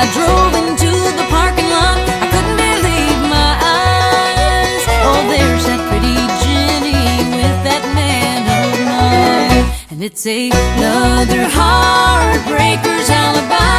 I drove into the parking lot, I couldn't believe my eyes. Oh, there's that pretty Jenny with that man of mine. And it's another heartbreaker's alibi.